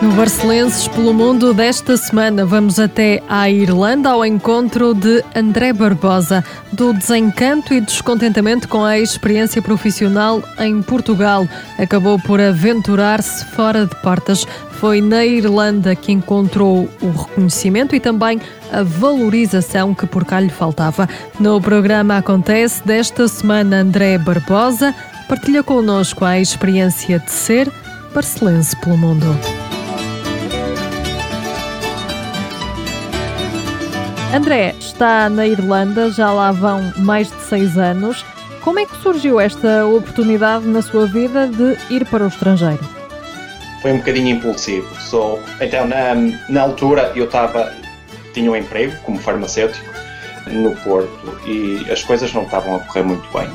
No Barcelenses pelo Mundo desta semana vamos até à Irlanda ao encontro de André Barbosa, do desencanto e descontentamento com a experiência profissional em Portugal. Acabou por aventurar-se fora de portas. Foi na Irlanda que encontrou o reconhecimento e também a valorização que por cá lhe faltava. No programa Acontece desta semana, André Barbosa partilha connosco a experiência de ser barcelense pelo mundo. André está na Irlanda, já lá vão mais de 6 anos. Como é que surgiu esta oportunidade na sua vida de ir para o estrangeiro? Foi um bocadinho impulsivo. Então, na altura, tinha um emprego como farmacêutico no Porto e as coisas não estavam a correr muito bem.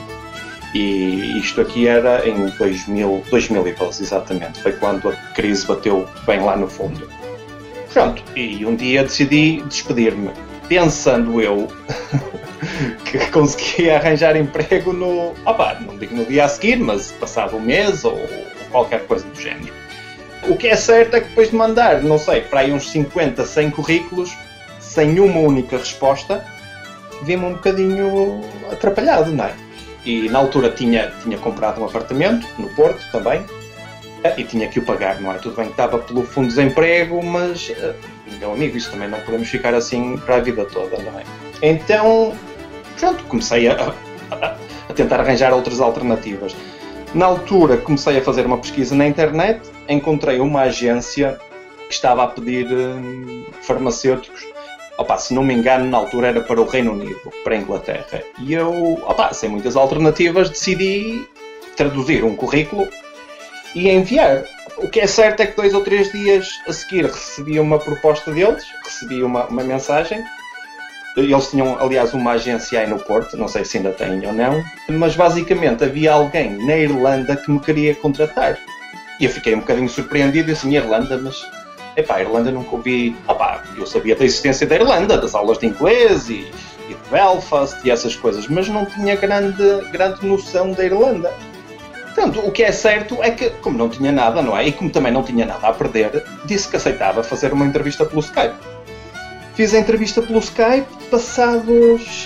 E isto aqui era em 2012, exatamente. Foi quando a crise bateu bem lá no fundo. Pronto, e um dia decidi despedir-me, pensando eu que conseguia arranjar emprego não digo no dia a seguir, mas passado um mês ou qualquer coisa do género. O que é certo é que depois de mandar, não sei, para aí uns 50, 100 currículos, sem uma única resposta, vi-me um bocadinho atrapalhado, não é? E na altura tinha comprado um apartamento, no Porto também, e tinha que o pagar, não é? Tudo bem que estava pelo fundo de desemprego, mas, meu amigo, isso também não podemos ficar assim para a vida toda, não é? Então, pronto, comecei a tentar arranjar outras alternativas. Na altura comecei a fazer uma pesquisa na internet, encontrei uma agência que estava a pedir farmacêuticos. Se não me engano, na altura era para o Reino Unido, para a Inglaterra. E eu, sem muitas alternativas, decidi traduzir um currículo e enviar. O que é certo é que 2 ou 3 dias a seguir recebi uma proposta deles, recebi uma mensagem. Eles tinham, aliás, uma agência aí no Porto, não sei se ainda têm ou não, mas basicamente havia alguém na Irlanda que me queria contratar. E eu fiquei um bocadinho surpreendido e assim, Irlanda, mas... a Irlanda nunca ouvi... eu sabia da existência da Irlanda, das aulas de inglês e de Belfast e essas coisas, mas não tinha grande noção da Irlanda. Portanto, o que é certo é que, como não tinha nada, não é? E como também não tinha nada a perder, disse que aceitava fazer uma entrevista pelo Skype. Fiz a entrevista pelo Skype, passados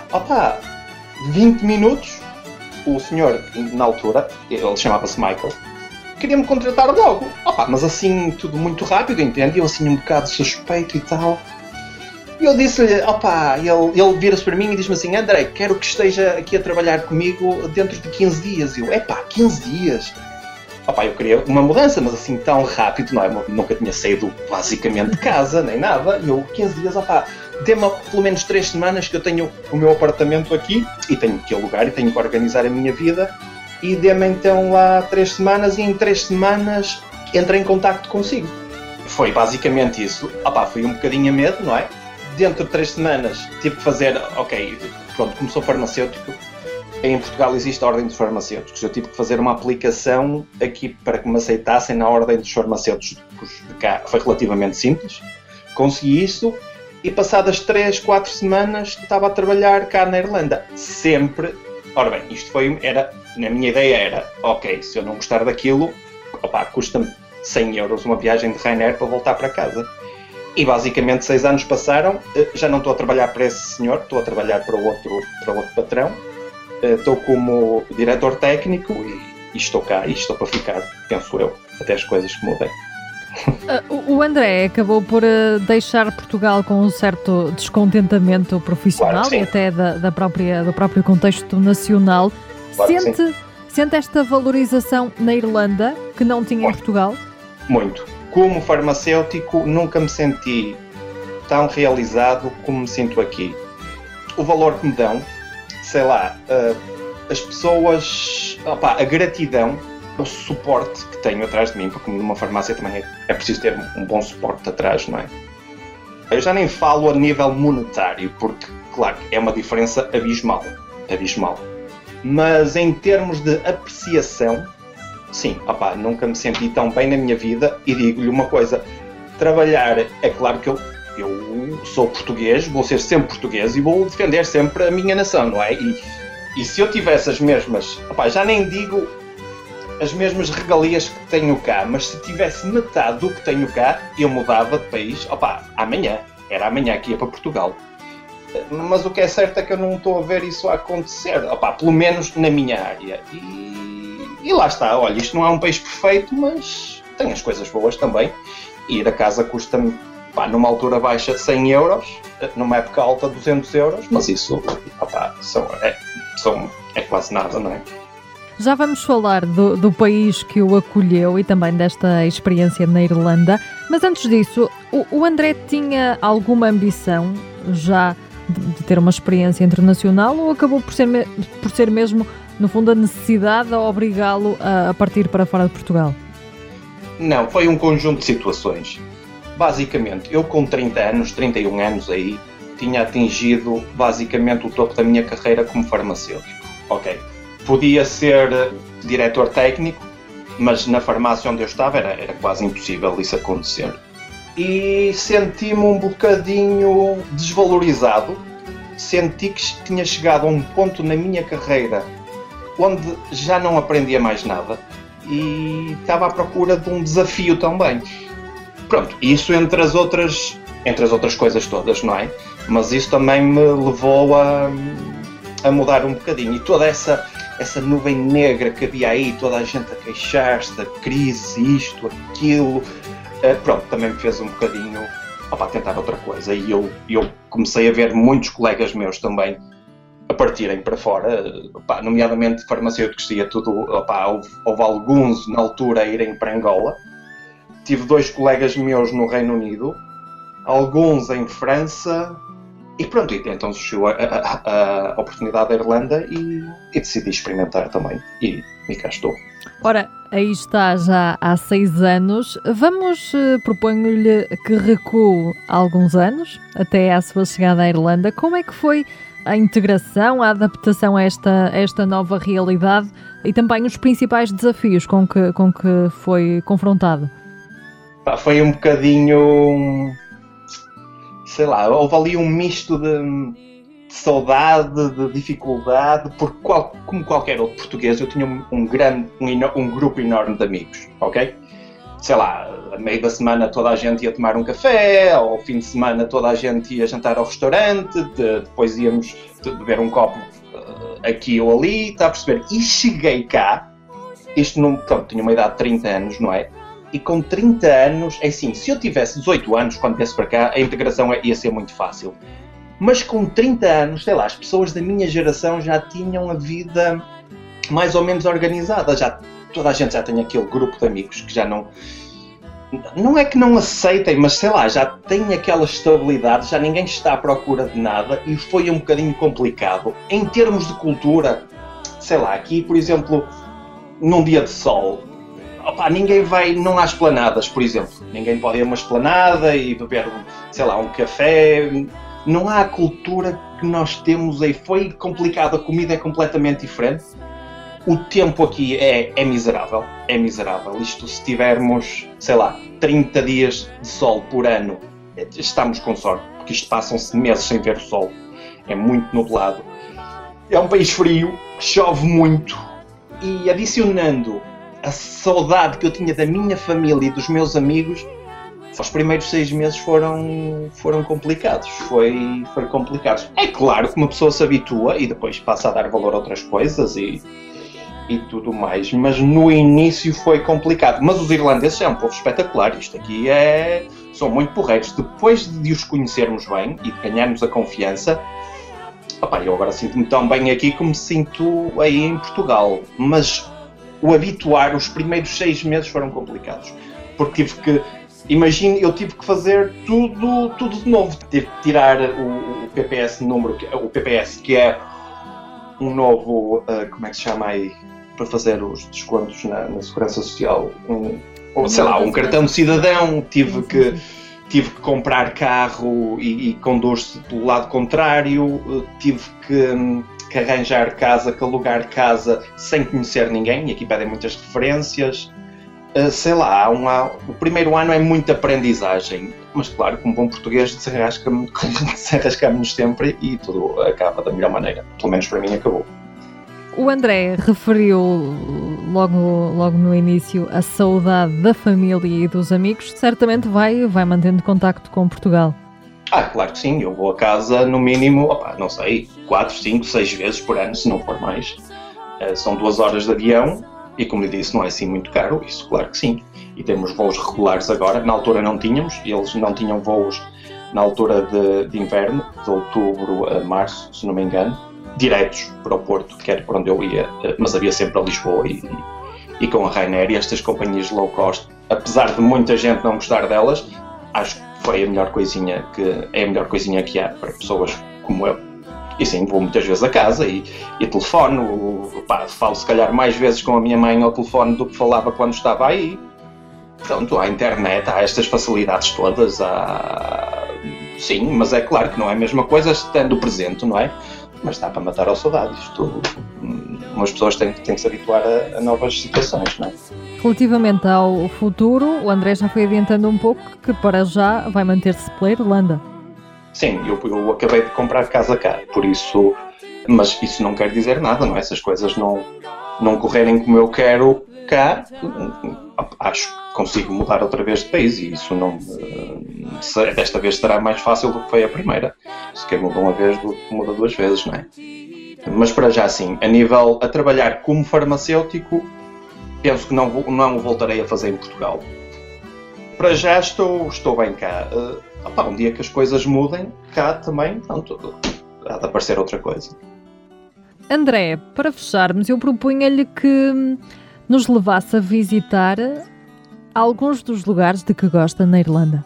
20 minutos, o senhor, na altura, ele chamava-se Michael, queria-me contratar logo. Mas assim, tudo muito rápido, entende? Eu assim um bocado suspeito e tal. E eu disse-lhe, ele vira-se para mim e diz-me assim, André, quero que esteja aqui a trabalhar comigo dentro de 15 dias. E eu, 15 dias? Eu queria uma mudança, mas assim tão rápido, não é? Eu nunca tinha saído basicamente de casa, nem nada. E eu, 15 dias, dê-me pelo menos 3 semanas que eu tenho o meu apartamento aqui e tenho que alugar e tenho que organizar a minha vida. E dê-me então lá 3 semanas e em 3 semanas entrei em contacto consigo. Foi basicamente isso. Fui um bocadinho a medo, não é? Dentro de 3 semanas tive que fazer, como sou farmacêutico, em Portugal existe a Ordem dos Farmacêuticos. Eu tive que fazer uma aplicação aqui para que me aceitassem na Ordem dos Farmacêuticos de cá. Foi relativamente simples. Consegui isso e passadas 3, 4 semanas estava a trabalhar cá na Irlanda. Sempre... na minha ideia era, se eu não gostar daquilo, custa-me 100 euros uma viagem de Ryanair para voltar para casa. E basicamente 6 anos passaram, já não estou a trabalhar para esse senhor, estou a trabalhar para outro patrão, estou como diretor técnico e estou cá e estou para ficar, penso eu, até as coisas que mudem. O André acabou por deixar Portugal com um certo descontentamento profissional, claro, e até do próprio contexto nacional. Claro, sente esta valorização na Irlanda que não tinha em Portugal? Muito. Como farmacêutico nunca me senti tão realizado como me sinto aqui. O valor que me dão, as pessoas, a gratidão, o suporte que tenho atrás de mim, porque numa farmácia também é preciso ter um bom suporte atrás, não é? Eu já nem falo a nível monetário, porque, claro, é uma diferença abismal. Mas em termos de apreciação, sim, nunca me senti tão bem na minha vida e digo-lhe uma coisa, trabalhar, é claro que eu sou português, vou ser sempre português e vou defender sempre a minha nação, não é? E se eu tivesse as mesmas, já nem digo as mesmas regalias que tenho cá, mas se tivesse metade do que tenho cá, eu mudava de país, amanhã. Era amanhã que ia para Portugal. Mas o que é certo é que eu não estou a ver isso a acontecer, pelo menos na minha área. E lá está, olha, isto não é um país perfeito, mas tem as coisas boas também. Ir a casa custa-me, numa altura baixa, 100 euros, numa época alta, 200 euros, mas isso, é quase nada, não é? Já vamos falar do país que o acolheu e também desta experiência na Irlanda, mas antes disso, o André tinha alguma ambição já de ter uma experiência internacional ou acabou por ser mesmo, no fundo, a necessidade a obrigá-lo a partir para fora de Portugal? Não, foi um conjunto de situações. Basicamente, eu com 31 anos aí, tinha atingido basicamente o topo da minha carreira como farmacêutico. Ok. Podia ser diretor técnico, mas na farmácia onde eu estava era quase impossível isso acontecer. E senti-me um bocadinho desvalorizado. Senti que tinha chegado a um ponto na minha carreira onde já não aprendia mais nada e estava à procura de um desafio também. Pronto, isso entre as outras coisas todas, não é? Mas isso também me levou a mudar um bocadinho. E toda essa nuvem negra que havia aí, toda a gente a queixar-se da crise, isto, aquilo, pronto, também me fez um bocadinho tentar outra coisa. E eu comecei a ver muitos colegas meus também a partirem para fora, nomeadamente farmacêuticos, ia tudo, houve alguns na altura a irem para Angola. Tive 2 colegas meus no Reino Unido, alguns em França, e pronto, então surgiu a oportunidade da Irlanda e decidi experimentar também, e cá estou. Ora, aí está já há 6 anos. Vamos, proponho-lhe que recue alguns anos, até à sua chegada à Irlanda. Como é que foi a integração, a adaptação a esta nova realidade e também os principais desafios com que foi confrontado? Foi um bocadinho, sei lá, houve ali um misto de saudade, de dificuldade, porque como qualquer outro português eu tinha um grupo enorme de amigos, ok? Sei lá, a meio da semana toda a gente ia tomar um café, ao fim de semana toda a gente ia jantar ao restaurante, depois íamos beber um copo aqui ou ali, está a perceber? E cheguei cá, tinha uma idade de 30 anos, não é? E com 30 anos, é assim, se eu tivesse 18 anos quando viesse para cá, a integração ia ser muito fácil. Mas com 30 anos, sei lá, as pessoas da minha geração já tinham a vida mais ou menos organizada. Toda a gente já tem aquele grupo de amigos que já não é que não aceitem, mas sei lá, já tem aquela estabilidade, já ninguém está à procura de nada e foi um bocadinho complicado. Em termos de cultura, sei lá, aqui, por exemplo, num dia de sol, ninguém vai, não há esplanadas, por exemplo. Ninguém pode ir a uma esplanada e beber, um café. Não há a cultura que nós temos aí. Foi complicado, a comida é completamente diferente. O tempo aqui é miserável, é miserável. Isto, se tivermos, 30 dias de sol por ano, estamos com sorte, porque isto passam-se meses sem ver o sol. É muito nublado. É um país frio, chove muito e adicionando a saudade que eu tinha da minha família e dos meus amigos, os primeiros 6 meses foram complicados, foi complicados. É claro que uma pessoa se habitua e depois passa a dar valor a outras coisas e tudo mais, mas no início foi complicado. Mas os irlandeses é um povo espetacular, isto aqui são muito porreiros. Depois de os conhecermos bem e de ganharmos a confiança, eu agora sinto-me tão bem aqui como me sinto aí em Portugal, mas o habituar, os primeiros 6 meses foram complicados, porque eu tive que fazer tudo de novo. Tive que tirar o PPS o PPS, que é um novo, como é que se chama aí, para fazer os descontos na Segurança Social, um cartão de cidadão. Tive que comprar carro e conduz-se pelo lado contrário, tive que arranjar casa, que alugar casa sem conhecer ninguém, e aqui pedem muitas referências. O primeiro ano é muita aprendizagem, mas claro, como bom português desenrascamos-nos sempre e tudo acaba da melhor maneira, pelo menos para mim acabou. O André referiu logo no início a saudade da família e dos amigos. Certamente vai mantendo contacto com Portugal. Claro que sim. Eu vou a casa no mínimo, 4, 5, 6 vezes por ano, se não for mais. São 2 horas de avião e, como lhe disse, não é assim muito caro. Isso, claro que sim. E temos voos regulares agora. Na altura não tínhamos. Eles não tinham voos na altura de inverno, de outubro a março, se não me engano, diretos para o Porto, que era para onde eu ia, mas havia sempre a Lisboa e com a Ryanair e estas companhias low cost, apesar de muita gente não gostar delas, acho que foi a melhor coisinha que há para pessoas como eu. E sim, vou muitas vezes a casa e telefono, falo se calhar mais vezes com a minha mãe ao telefone do que falava quando estava aí. Pronto, há internet, há estas facilidades todas, sim, mas é claro que não é a mesma coisa estando presente, não é? Mas dá para matar a saudade. Umas pessoas têm que se habituar a novas situações, não é? Relativamente ao futuro, o André já foi adiantando um pouco que para já vai manter-se pela Irlanda. Sim, eu acabei de comprar casa cá, por isso, mas isso não quer dizer nada, não é? Se as coisas não correrem como eu quero cá, acho que consigo mudar outra vez de país e isso desta vez será mais fácil do que foi a primeira. Se quer muda uma vez, muda 2 vezes, não é? Mas para já sim, a trabalhar como farmacêutico, penso que não voltarei a fazer em Portugal. Para já estou bem cá. Um dia que as coisas mudem, cá também, pronto, há de aparecer outra coisa. André, para fecharmos, eu propunha-lhe que nos levasse a visitar alguns dos lugares de que gosta na Irlanda.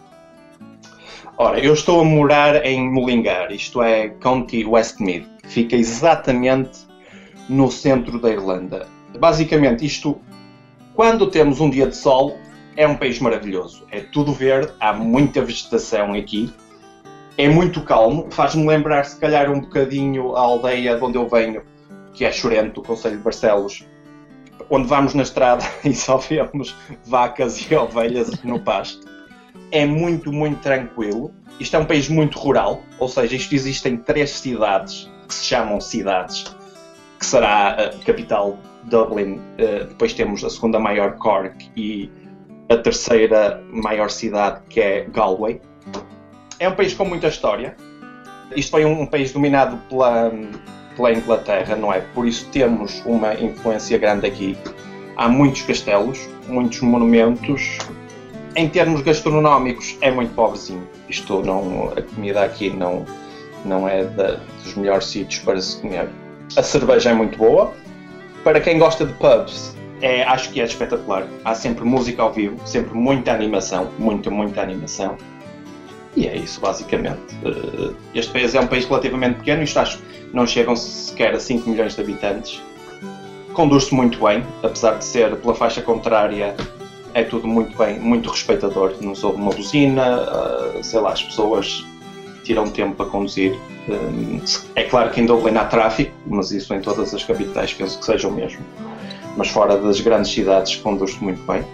Ora, eu estou a morar em Mullingar, isto é County Westmeath, fica exatamente no centro da Irlanda. Basicamente, quando temos um dia de sol, é um país maravilhoso. É tudo verde, há muita vegetação aqui, é muito calmo, faz-me lembrar se calhar um bocadinho a aldeia de onde eu venho, que é Chorento, do concelho de Barcelos, onde vamos na estrada e só vemos vacas e ovelhas no pasto. É muito, muito tranquilo. Isto é um país muito rural, ou seja, existem 3 cidades que se chamam cidades, que será a capital Dublin, depois temos a segunda maior Cork e a terceira maior cidade, que é Galway. É um país com muita história. Isto foi um país dominado pela Inglaterra, não é? Por isso temos uma influência grande aqui. Há muitos castelos, muitos monumentos. Em termos gastronómicos é muito pobrezinho. A comida aqui não é dos melhores sítios para se comer. A cerveja é muito boa. Para quem gosta de pubs, acho que é espetacular. Há sempre música ao vivo, sempre muita animação, muita animação. E é isso, basicamente. Este país é um país relativamente pequeno, acho que não chegam sequer a 5 milhões de habitantes. Conduz-se muito bem, apesar de ser pela faixa contrária, é tudo muito bem, muito respeitador. Não sou uma buzina, as pessoas tiram tempo para conduzir. É claro que em Dublin há tráfico, mas isso em todas as capitais penso que seja o mesmo. Mas fora das grandes cidades conduz-se muito bem.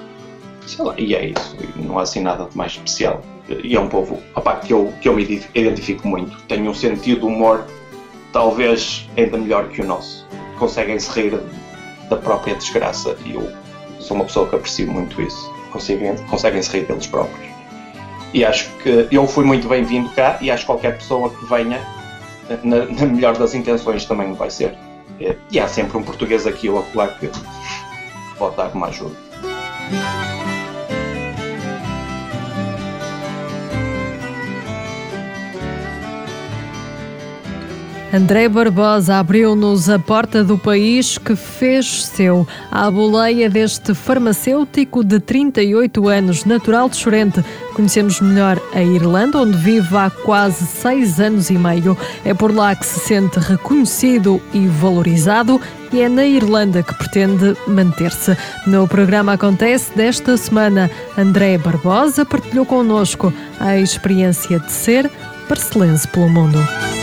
E é isso, não há assim nada de mais especial. E é um povo que eu me identifico muito. Tem um sentido de humor talvez ainda melhor que o nosso. Conseguem-se rir da própria desgraça e eu sou uma pessoa que aprecio muito isso. Conseguem-se rir deles próprios. E acho que eu fui muito bem-vindo cá e acho que qualquer pessoa que venha, na melhor das intenções, também vai ser. E há sempre um português aqui ou acolá que pode dar uma ajuda. André Barbosa abriu-nos a porta do país que fez seu. À boleia deste farmacêutico de 38 anos, natural de Chorente. Conhecemos melhor a Irlanda, onde vive há quase 6 anos e meio. É por lá que se sente reconhecido e valorizado e é na Irlanda que pretende manter-se. No programa Acontece desta semana, André Barbosa partilhou connosco a experiência de ser barcelense pelo mundo.